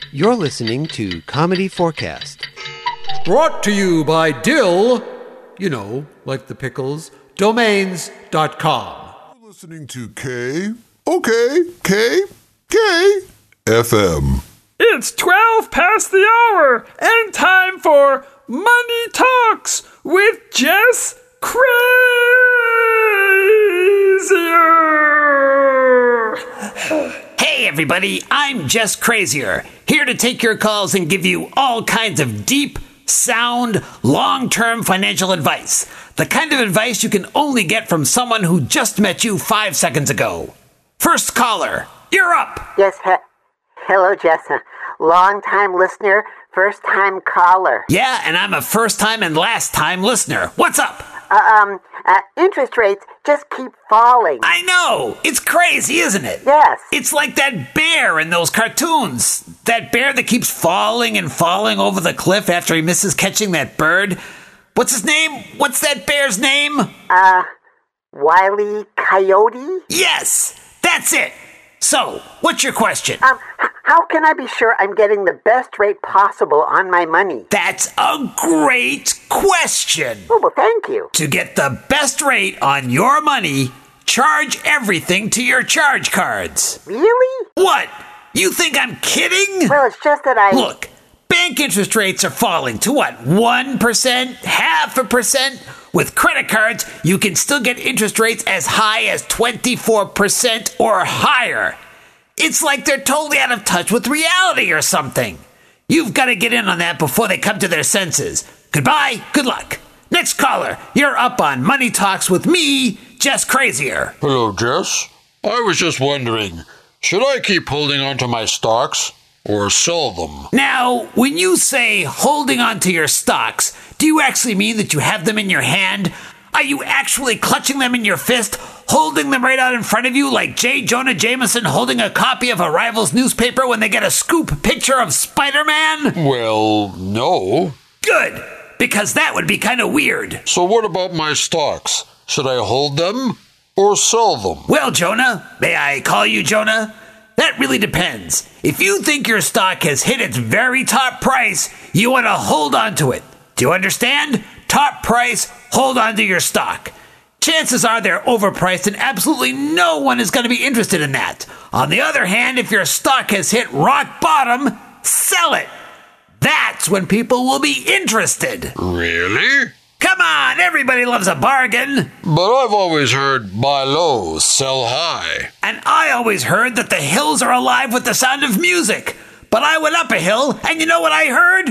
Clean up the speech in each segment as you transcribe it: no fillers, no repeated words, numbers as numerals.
You're listening to Comedy Forecast. Brought to you by Dill, you know, like the pickles, domains.com. You're listening to K FM. It's 12 past the hour and time for Money Talks with Jess Crazier. Hey everybody, I'm Jess Crazier, here to take your calls and give you all kinds of deep, sound, long-term financial advice. The kind of advice you can only get from someone who just met you 5 seconds ago. First caller, you're up. Yes, hello, Jess. Long-time listener, first-time caller. Yeah, and I'm a first-time and last-time listener. What's up? Interest rates just keep falling. I know! It's crazy, isn't it? Yes. It's like that bear in those cartoons. That bear that keeps falling and falling over the cliff after he misses catching that bird. What's his name? What's that bear's name? Wile E. Coyote? Yes! That's it! So, what's your question? How can I be sure I'm getting the best rate possible on my money? That's a great question! Oh, well, thank you. To get the best rate on your money, charge everything to your charge cards. Really? What? You think I'm kidding? Well, it's just that Look, bank interest rates are falling to what, 1%, 0.5%? With credit cards, you can still get interest rates as high as 24% or higher. It's like they're totally out of touch with reality or something. You've got to get in on that before they come to their senses. Goodbye, good luck. Next caller, you're up on Money Talks with me, Jess Crazier. Hello, Jess. I was just wondering, should I keep holding on to my stocks or sell them? Now, when you say holding on to your stocks, do you actually mean that you have them in your hand? Are you actually clutching them in your fist, holding them right out in front of you like J. Jonah Jameson holding a copy of a rival's newspaper when they get a scoop picture of Spider-Man? Well, no. Good, because that would be kind of weird. So what about my stocks? Should I hold them or sell them? Well, Jonah, may I call you Jonah? That really depends. If you think your stock has hit its very top price, you want to hold on to it. Do you understand? Top price, hold on to your stock. Chances are they're overpriced and absolutely no one is going to be interested in that. On the other hand, if your stock has hit rock bottom, sell it. That's when people will be interested. Really? Come on, everybody loves a bargain. But I've always heard buy low, sell high. And I always heard that the hills are alive with the sound of music. But I went up a hill, and you know what I heard?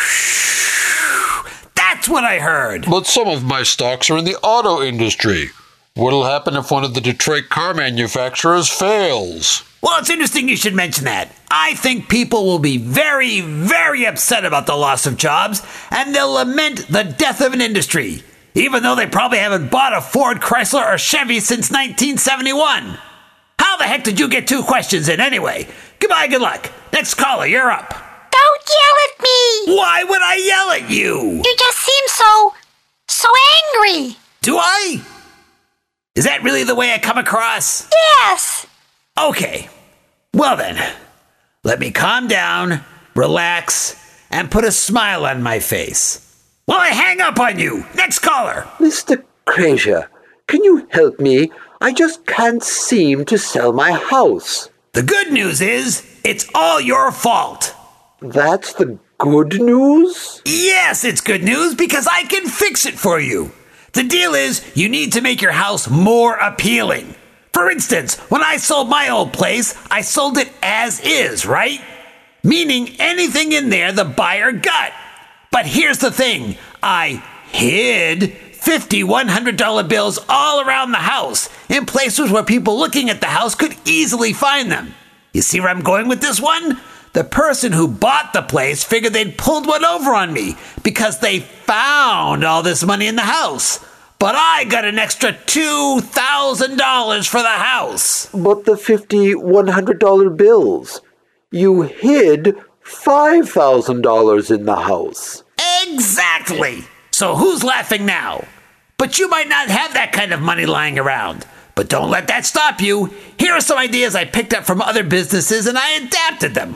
That's what I heard. But some of my stocks are in the auto industry. What'll happen if one of the Detroit car manufacturers fails? Well, it's interesting you should mention that. I think people will be very, very upset about the loss of jobs, and they'll lament the death of an industry, even though they probably haven't bought a Ford, Chrysler, or Chevy since 1971. How the heck did you get 2 questions in anyway? Goodbye, good luck. Next caller, you're up. Don't yell at me! Why would I yell at you? You just seem so angry. Do I? Is that really the way I come across? Yes. Okay. Well then, let me calm down, relax, and put a smile on my face. While I hang up on you. Next caller. Mr. Crazier, can you help me? I just can't seem to sell my house. The good news is, it's all your fault. That's the good news? Yes, it's good news because I can fix it for you. The deal is, you need to make your house more appealing. For instance, when I sold my old place, I sold it as is, right? Meaning anything in there the buyer got. But here's the thing, I hid $50 $100 bills all around the house in places where people looking at the house could easily find them. You see where I'm going with this one? The person who bought the place figured they'd pulled one over on me because they found all this money in the house. But I got an extra $2,000 for the house. But the $50 $100 bills. You hid $5,000 in the house. Exactly. So who's laughing now? But you might not have that kind of money lying around. But don't let that stop you. Here are some ideas I picked up from other businesses and I adapted them.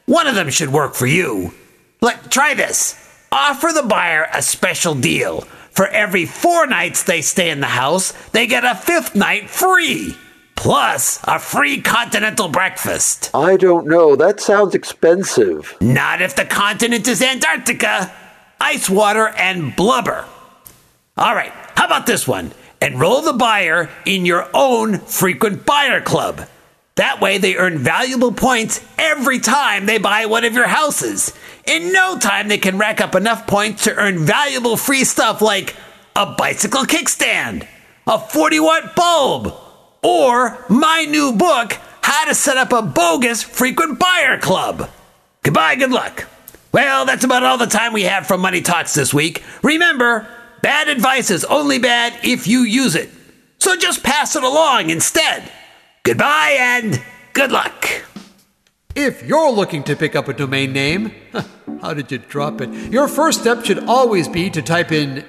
One of them should work for you. Look, try this. Offer the buyer a special deal. For every 4 nights they stay in the house, they get a 5th night free. Plus, a free continental breakfast. I don't know. That sounds expensive. Not if the continent is Antarctica. Ice water and blubber. All right, how about this one? Enroll the buyer in your own frequent buyer club. That way they earn valuable points every time they buy one of your houses. In no time they can rack up enough points to earn valuable free stuff like a bicycle kickstand, a 40-watt bulb, or my new book, How to Set Up a Bogus Frequent Buyer Club. Goodbye, good luck. Well, that's about all the time we have from Money Talks this week. Remember, bad advice is only bad if you use it. So just pass it along instead. Goodbye and good luck. If you're looking to pick up a domain name, how did you drop it? Your first step should always be to type in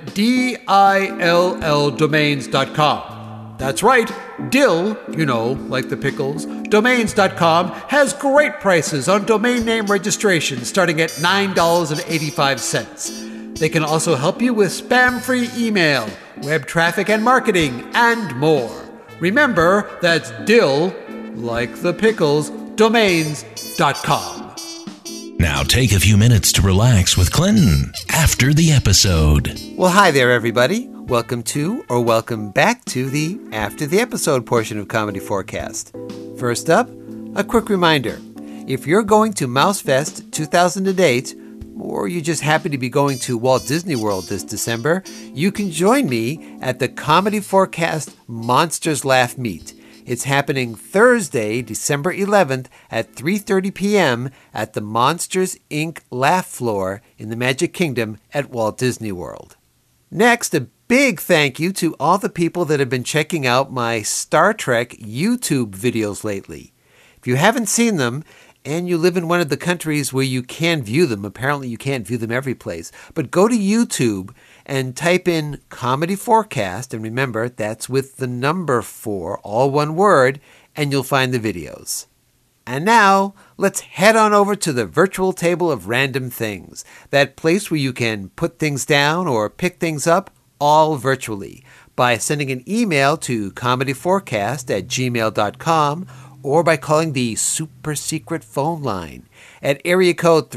DILLdomains.com. That's right, Dill, like the pickles, domains.com has great prices on domain name registration starting at $9.85. They can also help you with spam-free email, web traffic and marketing, and more. Remember, that's Dill, like the pickles, domains.com. Now take a few minutes to relax with Clinton after the episode. Well, hi there, everybody. Welcome to, or welcome back to, the After the Episode portion of Comedy Forecast. First up, a quick reminder. If you're going to MouseFest 2008, or you just happen to be going to Walt Disney World this December, you can join me at the Comedy Forecast Monsters Laugh Meet. It's happening Thursday, December 11th at 3:30 p.m. at the Monsters, Inc. Laugh Floor in the Magic Kingdom at Walt Disney World. Next, a big thank you to all the people that have been checking out my Star Trek YouTube videos lately. If you haven't seen them, and you live in one of the countries where you can view them, apparently you can't view them every place, but go to YouTube and type in Comedy Forecast, and remember, that's with the number 4, all one word, and you'll find the videos. And now, let's head on over to the virtual table of random things, that place where you can put things down or pick things up, all virtually, by sending an email to comedyforecast@gmail.com or by calling the super secret phone line at area code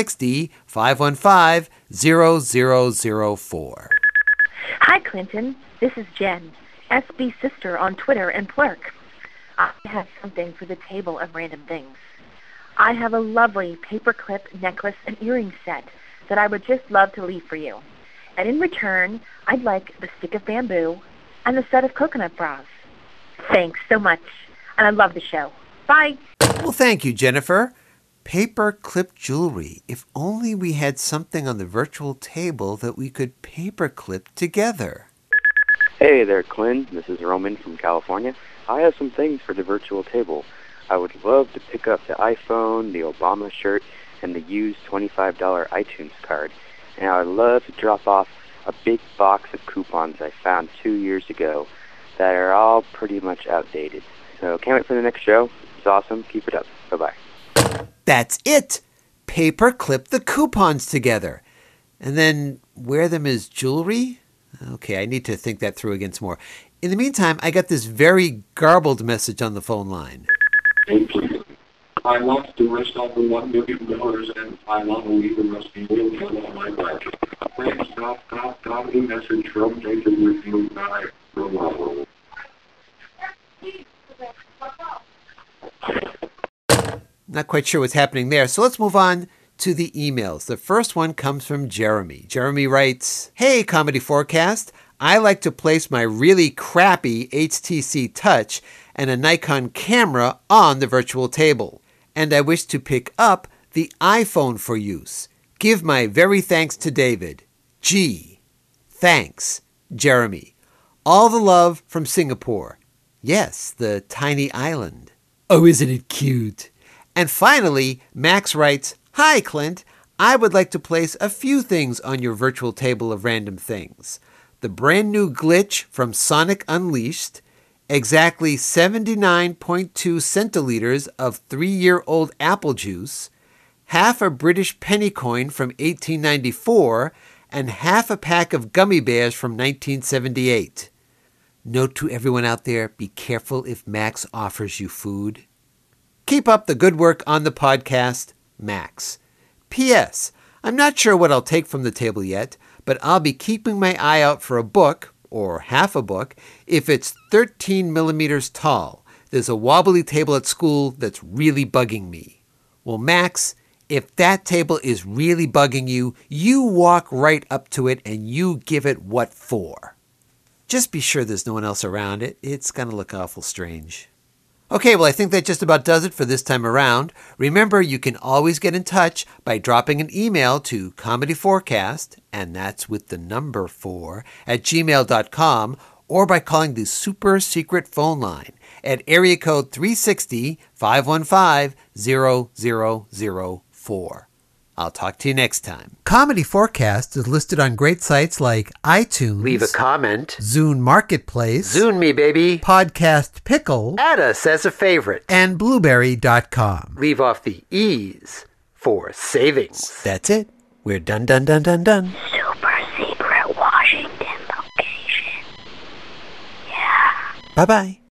360-515-0004. Hi, Clinton. This is Jen, SB Sister on Twitter and Plurk. I have something for the table of random things. I have a lovely paperclip necklace and earring set that I would just love to leave for you. And in return, I'd like the stick of bamboo and the set of coconut bras. Thanks so much. And I love the show. Bye. Well, thank you, Jennifer. Paperclip jewelry. If only we had something on the virtual table that we could paperclip together. Hey there, Clint. This is Roman from California. I have some things for the virtual table. I would love to pick up the iPhone, the Obama shirt, and the used $25 iTunes card. And I would love to drop off a big box of coupons I found 2 years ago that are all pretty much outdated. So can't wait for the next show. It's awesome. Keep it up. Bye-bye. That's it. Paperclip the coupons together. And then wear them as jewelry? Okay, I need to think that through again some more. In the meantime, I got this very garbled message on the phone line. Hey, please. I lost the rest of the $1 million and I want to leave the rusty wheelchair on my back. Thanks. Copy message from Jacob with you. Bye. Not quite sure what's happening there, so let's move on to the emails. The first one comes from Jeremy. Jeremy writes, Hey, Comedy Forecast. I like to place my really crappy HTC Touch and a Nikon camera on the virtual table. And I wish to pick up the iPhone for use. Give my very thanks to David. G. Thanks, Jeremy. All the love from Singapore. Yes, the tiny island. Oh, isn't it cute? And finally, Max writes, Hi, Clint. I would like to place a few things on your virtual table of random things. The brand new glitch from Sonic Unleashed, exactly 79.2 centiliters of 3-year-old apple juice, half a British penny coin from 1894, and half a pack of gummy bears from 1978. Note to everyone out there, be careful if Max offers you food. Keep up the good work on the podcast, Max. P.S. I'm not sure what I'll take from the table yet, but I'll be keeping my eye out for a book, or half a book, if it's 13 millimeters tall. There's a wobbly table at school that's really bugging me. Well, Max, if that table is really bugging you, you walk right up to it and you give it what for. Just be sure there's no one else around it. It's going to look awful strange. Okay, well, I think that just about does it for this time around. Remember, you can always get in touch by dropping an email to comedyforecast, and that's with the number 4, at gmail.com, or by calling the super secret phone line at area code 360-515-0004. I'll talk to you next time. Comedy Forecast is listed on great sites like iTunes. Leave a comment. Zune Marketplace. Zune me, baby. Podcast Pickle. Add us as a favorite. And Blueberry.com. Leave off the E's for savings. That's it. We're done. Super secret Washington location. Yeah. Bye-bye.